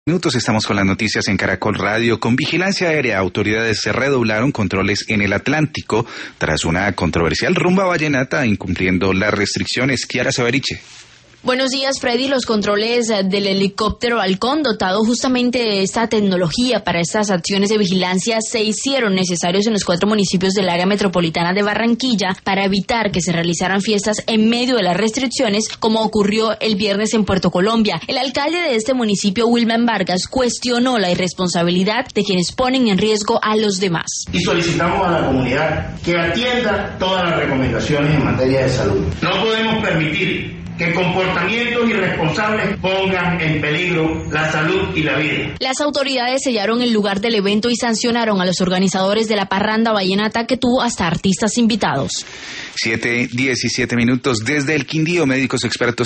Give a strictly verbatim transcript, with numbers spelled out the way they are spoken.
Minutos estamos con las noticias en Caracol Radio. Con vigilancia aérea, autoridades se redoblaron controles en el Atlántico tras una controversial rumba vallenata incumpliendo las restricciones. Kiara Severiche. Buenos días, Freddy. Los controles del helicóptero Halcón, dotado justamente de esta tecnología para estas acciones de vigilancia, se hicieron necesarios en los cuatro municipios del área metropolitana de Barranquilla para evitar que se realizaran fiestas en medio de las restricciones, como ocurrió el viernes en Puerto Colombia. El alcalde de este municipio, Wilman Vargas, cuestionó la irresponsabilidad de quienes ponen en riesgo a los demás. Y solicitamos a la comunidad que atienda todas las recomendaciones en materia de salud. No podemos permitir que comportamientos irresponsables pongan en peligro la salud y la vida. Las autoridades sellaron el lugar del evento y sancionaron a los organizadores de la parranda vallenata, que tuvo hasta artistas invitados. siete diecisiete minutos. Desde el Quindío, médicos expertos